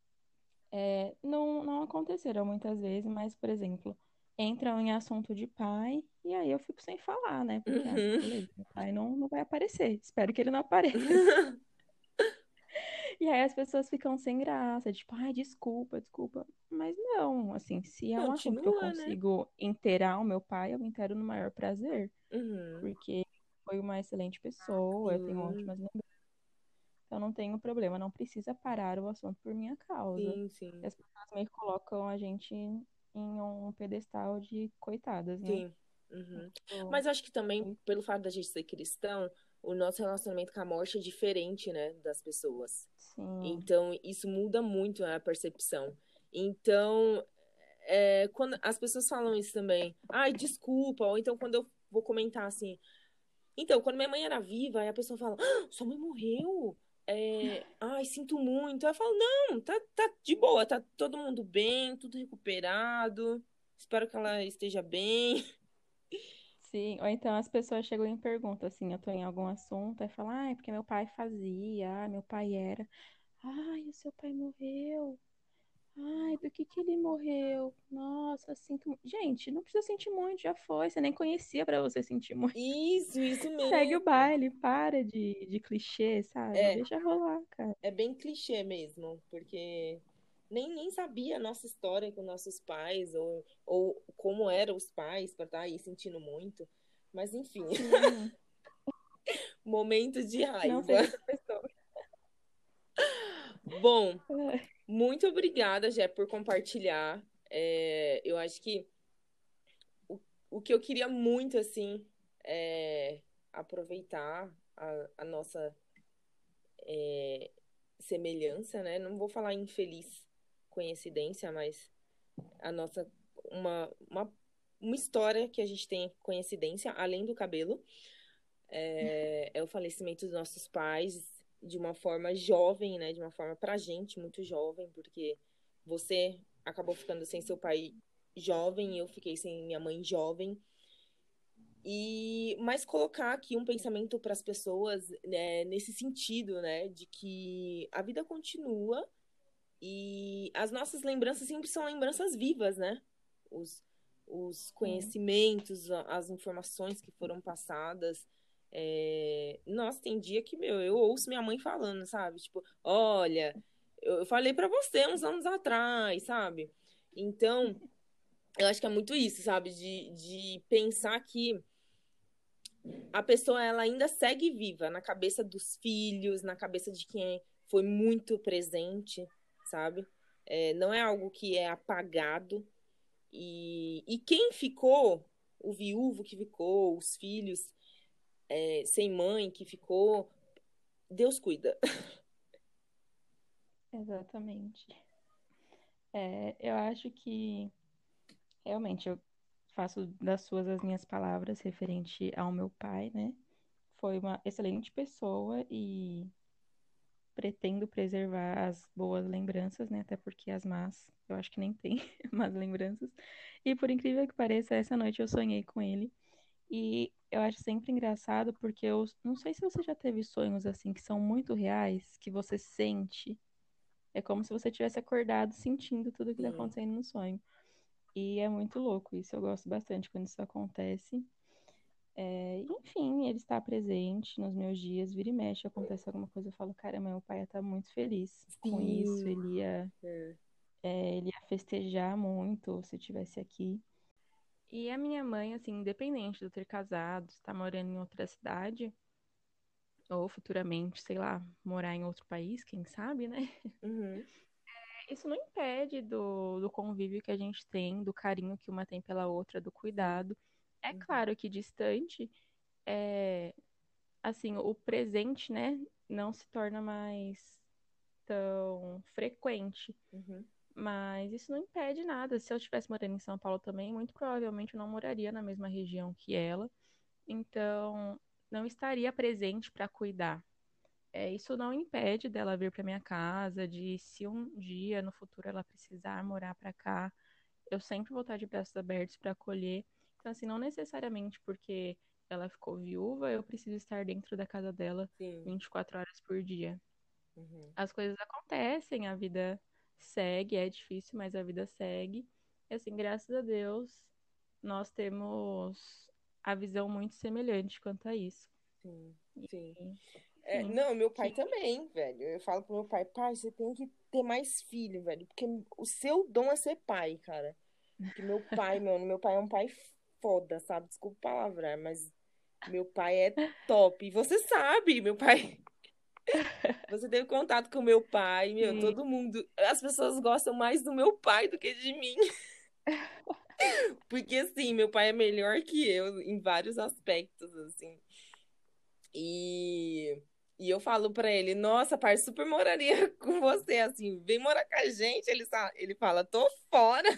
é, não, não aconteceram muitas vezes, mas, por exemplo, entram em assunto de pai e aí eu fico sem falar, né? Porque, ah, Uhum. beleza, meu pai não, não vai aparecer. Espero que ele não apareça. E aí as pessoas ficam sem graça, tipo, ai, desculpa, desculpa. Mas não, assim, se é um assunto que eu Continua, né? consigo inteirar o meu pai, eu inteiro no maior prazer, Uhum. porque foi uma excelente pessoa, eu tenho Sim, ótimas lembranças, então não tenho problema, não precisa parar o assunto por minha causa. sim, E sim, as pessoas meio que colocam a gente em um pedestal de coitadas, né? sim. Uhum. Isso- Mas eu acho que também, pelo fato da gente ser cristão, o nosso relacionamento com a morte é diferente, né, das pessoas. Sim. Então, isso muda muito a percepção. Então, é, quando as pessoas falam isso também, ai, desculpa, ou então quando eu vou comentar assim, então, quando minha mãe era viva, aí a pessoa fala, ah, sua mãe morreu? É, ai, sinto muito. Aí eu falo, não, tá, tá de boa, tá todo mundo bem, tudo recuperado. Espero que ela esteja bem. Sim, ou então as pessoas chegam e perguntam assim, eu tô em algum assunto, aí falam, ah, é porque meu pai fazia, ah, meu pai era. Ai, o seu pai morreu. Ai, do que que ele morreu? Nossa, sinto. mu- Gente, não precisa sentir muito, já foi. Você nem conhecia pra você sentir muito. Isso, isso Segue o mesmo. baile, para de, de clichê, sabe? É, Deixa rolar, cara. é bem clichê mesmo, porque nem, nem sabia a nossa história com nossos pais, ou, ou como eram os pais, para estar aí sentindo muito. Mas enfim, Sim, momento de não raiva. seja essa pessoa. Bom, Ai, muito obrigada, Jé, por compartilhar. É, eu acho que o, o que eu queria muito, assim, é aproveitar a, a nossa é, semelhança, né? Não vou falar infeliz coincidência, mas a nossa, uma, uma, uma história que a gente tem coincidência, além do cabelo, é, é o falecimento dos nossos pais de uma forma jovem, né? De uma forma pra gente muito jovem, porque você acabou ficando sem seu pai jovem, eu fiquei sem minha mãe jovem. E mas colocar aqui um pensamento para as pessoas, né, nesse sentido, né, de que a vida continua e as nossas lembranças sempre são lembranças vivas, né? Os, os sim. conhecimentos, a- as informações que foram passadas. É... Nossa, tem dia que, meu, eu ouço minha mãe falando, sabe? Tipo, olha, eu eu falei pra você uns anos atrás, sabe? Então, eu acho que é muito isso, sabe? De, de pensar que a pessoa, ela ainda segue viva na cabeça dos filhos, na cabeça de quem foi muito presente, sabe? É, não é algo que é apagado. E, e quem ficou o viúvo que ficou, os filhos é, sem mãe que ficou. Deus cuida. Exatamente. É, eu acho que realmente eu faço das suas as minhas palavras referente ao meu pai, né? Foi uma excelente pessoa e pretendo preservar as boas lembranças, né? Até porque as más, eu acho que nem tem más lembranças. E por incrível que pareça, essa noite eu sonhei com ele. E eu acho sempre engraçado porque eu não sei se você já teve sonhos assim que são muito reais, que você sente. É como se você tivesse acordado sentindo tudo que está Sim, acontecendo no sonho. E é muito louco isso. Eu gosto bastante quando isso acontece. É, enfim, ele está presente nos meus dias, vira e mexe, acontece alguma coisa, eu falo, caramba, meu pai ia estar muito feliz com isso, sim. ele ia, É. é, ele ia festejar muito se estivesse aqui. E a minha mãe, assim, independente de eu ter casado, estar morando em outra cidade, ou futuramente, sei lá, morar em outro país, quem sabe, né? Uhum, Isso não impede do, do convívio que a gente tem, do carinho que uma tem pela outra, do sim. cuidado. É Uhum, claro que distante, é, assim, o presente, né, não se torna mais tão frequente. uhum, Mas isso não impede nada. Se eu estivesse morando em São Paulo também, muito provavelmente eu não moraria na mesma região que ela. Então, não estaria presente para cuidar. É, isso não impede dela vir para minha casa, de se um dia no futuro ela precisar morar para cá, eu sempre vou estar de braços abertos para acolher. Então, assim, não necessariamente porque ela ficou viúva, eu preciso estar dentro da casa dela sim. vinte e quatro horas por dia. Uhum, As coisas acontecem, a vida segue, é difícil, mas a vida segue. E, assim, graças a Deus, nós temos a visão muito semelhante quanto a isso. sim, E, sim. É, enfim, não, meu pai que também, velho. Eu falo pro meu pai, pai, você tem que ter mais filho, velho. Porque o seu dom é ser pai, cara. Que meu pai, mano, meu pai é um pai foda, sabe? Desculpa palavrar, mas meu pai é top. E você sabe, meu pai. Você teve contato com meu pai, meu, sim, todo mundo. As pessoas gostam mais do meu pai do que de mim. Porque, assim, meu pai é melhor que eu em vários aspectos, assim. E, e eu falo pra ele, nossa, pai, super moraria com você, assim, vem morar com a gente. Ele, sa- ele fala, tô fora.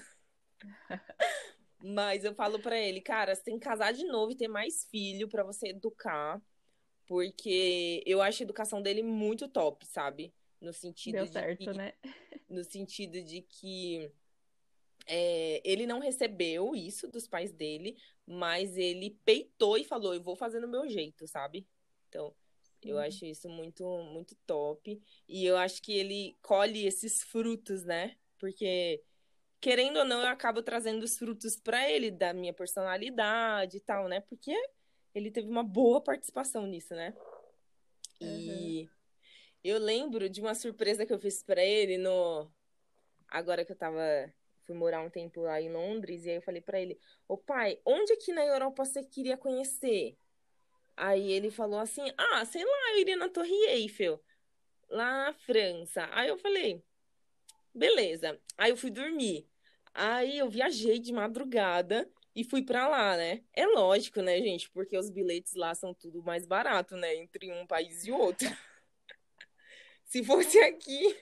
Mas eu falo pra ele, cara, você tem que casar de novo e ter mais filho pra você educar, porque eu acho a educação dele muito top, sabe? No deu sentido de certo, que, né? no sentido de que é, ele não recebeu isso dos pais dele, mas ele peitou e falou, eu vou fazer no meu jeito, sabe? Então, eu Sim, acho isso muito, muito top. E eu acho que ele colhe esses frutos, né? Porque, querendo ou não, eu acabo trazendo os frutos para ele, da minha personalidade e tal, né? Porque ele teve uma boa participação nisso, né? aham. E eu lembro de uma surpresa que eu fiz para ele no. Agora que eu tava. Fui morar um tempo lá em Londres, e aí eu falei para ele: Ô pai, onde aqui na Europa você queria conhecer? Aí ele falou assim: Ah, sei lá, eu iria na Torre Eiffel, lá na França. Aí eu falei: Beleza. Aí eu fui dormir. Aí eu viajei de madrugada e fui pra lá, né? É lógico, né, gente? Porque os bilhetes lá são tudo mais barato, né? Entre um país e outro. Se fosse aqui.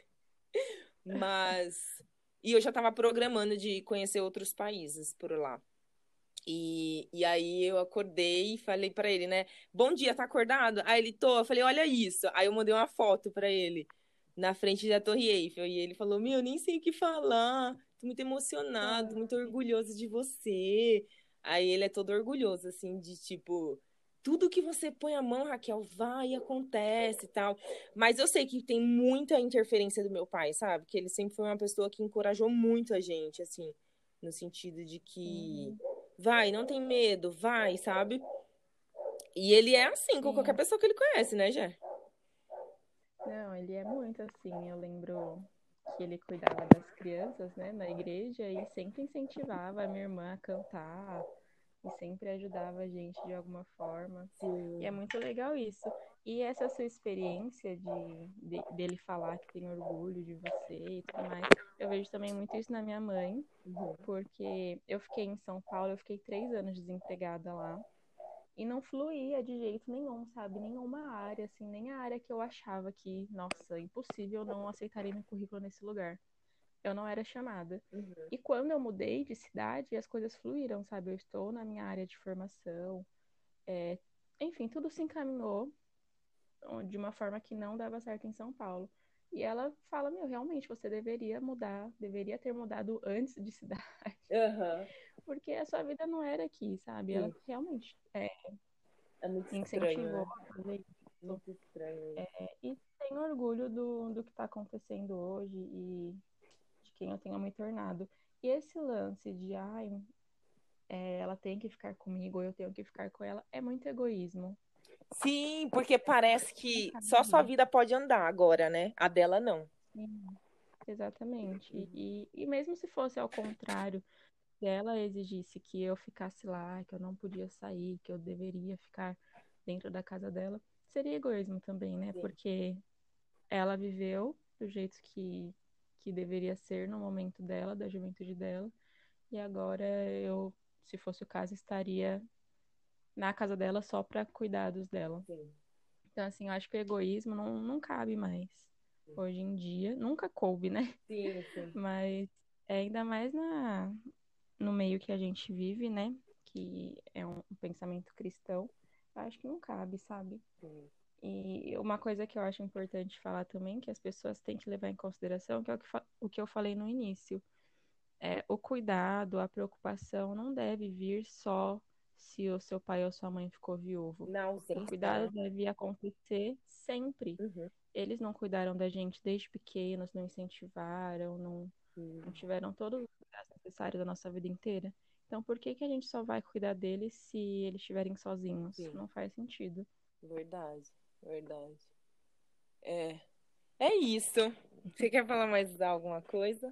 Mas. E eu já tava programando de conhecer outros países por lá. E, e aí eu acordei e falei pra ele, né? Bom dia, tá acordado? Aí ele tô. Eu falei, olha isso. Aí eu mandei uma foto pra ele na frente da Torre Eiffel. E ele falou: Meu, nem sei o que falar. Tô muito emocionado, tô muito Ai, orgulhoso de você. Aí ele é todo orgulhoso, assim, de tipo. Tudo que você põe a mão, Raquel, vai e acontece e tal. Mas eu sei que tem muita interferência do meu pai, sabe? Que ele sempre foi uma pessoa que encorajou muito a gente, assim, no sentido de que sim, vai, não tem medo, vai, sabe? E ele é assim com qualquer sim. pessoa que ele conhece, né, Jé? Não, ele é muito assim. Eu lembro que ele cuidava das crianças, né, na igreja e sempre incentivava a minha irmã a cantar, e sempre ajudava a gente de alguma forma. E Sim. é muito legal isso. E essa sua experiência de, de- dele falar que tem orgulho de você e tudo mais, eu vejo também muito isso na minha mãe, Uhum. porque eu fiquei em São Paulo, eu fiquei três anos desempregada lá. E não fluía de jeito nenhum, sabe? Nenhuma área, assim, nem a área que eu achava que, nossa, impossível, não aceitaria meu currículo nesse lugar. Eu não era chamada. Uhum. E quando eu mudei de cidade, as coisas fluíram, sabe? Eu estou na minha área de formação, é, enfim, tudo se encaminhou de uma forma que não dava certo em São Paulo. E ela fala, meu, realmente você deveria mudar, deveria ter mudado antes de cidade, Aham. porque a sua vida não era aqui, sabe? Ela Sim. realmente é, É muito me estranho, incentivou né? a fazer isso. Muito estranho isso. É, e tenho orgulho do, do que está acontecendo hoje e de quem eu tenho me tornado. E esse lance de, ai, é, ela tem que ficar comigo ou eu tenho que ficar com ela, é muito egoísmo. Sim, porque parece Não que só sua cabe. vida pode andar agora, né? A dela não. Sim, exatamente. E, e mesmo se fosse ao contrário, se ela exigisse que eu ficasse lá, que eu não podia sair, que eu deveria ficar dentro da casa dela, seria egoísmo também, né? Sim, Porque ela viveu do jeito que, que deveria ser no momento dela, da juventude dela, e agora eu, se fosse o caso, estaria na casa dela só para cuidados dela. sim, Então, assim, eu acho que o egoísmo não, não cabe mais hoje em dia. Nunca coube, né? sim, sim, Mas é ainda mais na, no meio que a gente vive, né? Que é um pensamento cristão. Eu acho que não cabe, sabe? sim. E uma coisa que eu acho importante falar também, que as pessoas têm que levar em consideração, que é o que, fa- o que eu falei no início. É, o cuidado, a preocupação não deve vir só se o seu pai ou sua mãe ficou viúvo. Na O ausência, cuidado né? deve acontecer sempre. Uhum. Eles não cuidaram da gente desde pequenos, não incentivaram, não, não Sim, tiveram todos os cuidados necessários da nossa vida inteira. Então, por que que a gente só vai cuidar deles se eles estiverem sozinhos? sim. Não faz sentido. Verdade, verdade. É, é isso. Você quer falar mais alguma coisa?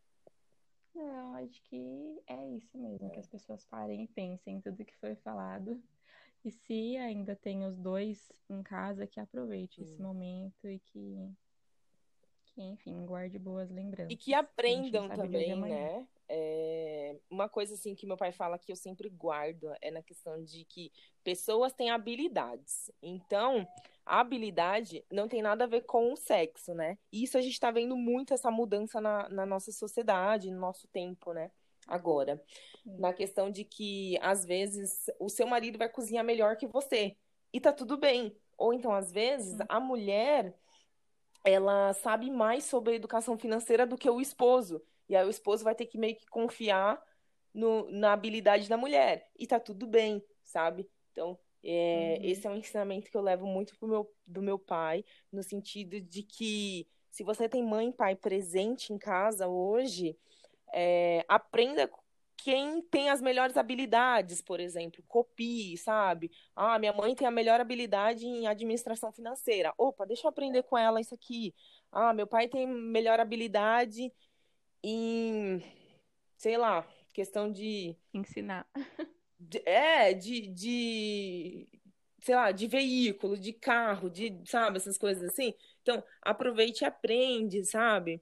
Não, acho que é isso mesmo, que as pessoas parem e pensem em tudo que foi falado. E se ainda tem os dois em casa, que aproveite esse Sim. momento e que, que, enfim, guarde boas E que lembranças, que a gente não aprendam sabe o dia de também, amanhã. né? É, uma coisa assim que meu pai fala que eu sempre guardo é na questão de que pessoas têm habilidades. Então, a habilidade não tem nada a ver com o sexo, né? E isso a gente tá vendo muito essa mudança na, na nossa sociedade, no nosso tempo, né? Agora, Sim. na questão de que às vezes o seu marido vai cozinhar melhor que você e tá tudo bem. Ou então, às vezes, Hum, a mulher ela sabe mais sobre a educação financeira do que o esposo. E aí o esposo vai ter que meio que confiar no, na habilidade da mulher. E tá tudo bem, sabe? Então, é, uhum, esse é um ensinamento que eu levo muito pro meu, do meu pai, no sentido de que se você tem mãe e pai presente em casa hoje, é, aprenda quem tem as melhores habilidades, por exemplo, copie, sabe? Ah, minha mãe tem a melhor habilidade em administração financeira. Opa, deixa eu aprender com ela isso aqui. Ah, meu pai tem melhor habilidade em, sei lá, questão de, ensinar. de- é, de, de, sei lá, de veículo, de carro, de, sabe, essas coisas assim. Então, aproveite e aprende, sabe?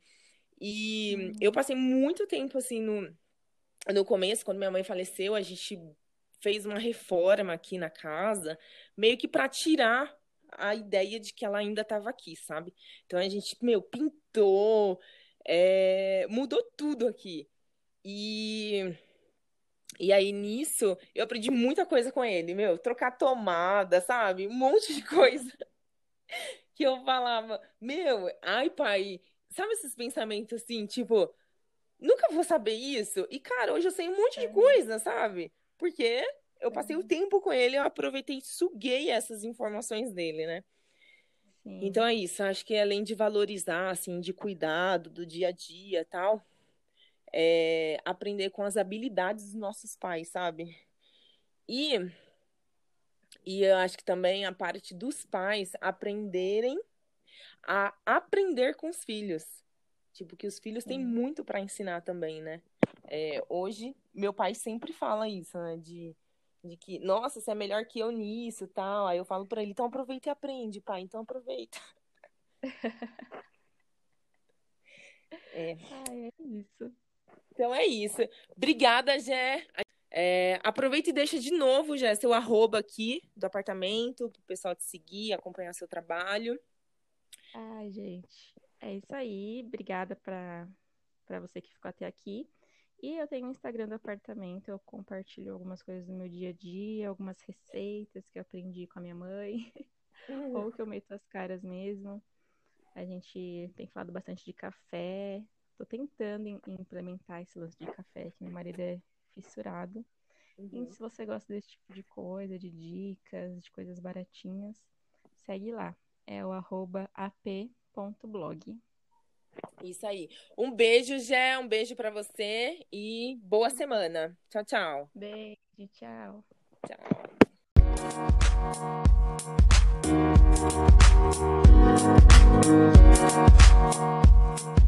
E eu Uhum, passei muito tempo assim no no começo, quando minha mãe faleceu, a gente fez uma reforma aqui na casa, meio que para tirar a ideia de que ela ainda estava aqui, sabe? Então a gente, meu, pintou, é, mudou tudo aqui. E, e aí nisso eu aprendi muita coisa com ele, meu, trocar tomada, sabe? Um monte de coisa que eu falava, meu, ai pai, sabe esses pensamentos assim, tipo, nunca vou saber isso. E, cara, hoje eu sei um monte de uhum, coisa, sabe? Porque eu passei o uhum. tempo com ele, eu aproveitei e suguei essas informações dele, né? Então Sim, é isso, acho que além de valorizar, assim, de cuidado do dia a dia e tal, é aprender com as habilidades dos nossos pais, sabe? E, e eu acho que também a parte dos pais aprenderem a aprender com os filhos. Tipo, que os filhos têm sim. muito para ensinar também, né? É, hoje, meu pai sempre fala isso, né? De De que, nossa, você é melhor que eu nisso, tal. Aí eu falo pra ele, então aproveita e aprende, pai. Então aproveita. É. Ai, é isso. Então é isso. Obrigada, Gé. É, aproveita e deixa de novo, Gé, seu arroba aqui do apartamento, pro pessoal te seguir, acompanhar seu trabalho. Ai, gente. É isso aí. Obrigada para para você que ficou até aqui. E eu tenho o Instagram do apartamento, eu compartilho algumas coisas do meu dia a dia, algumas receitas que eu aprendi com a minha mãe, ou que eu meto as caras mesmo. A gente tem falado bastante de café. Tô tentando im- implementar esse lance de café, que meu marido é fissurado. E Uhum. se você gosta desse tipo de coisa, de dicas, de coisas baratinhas, segue lá. É o arroba ap.blog. Isso aí. Um beijo, Gé, um beijo pra você e boa semana. Tchau, tchau. Beijo, tchau. Tchau.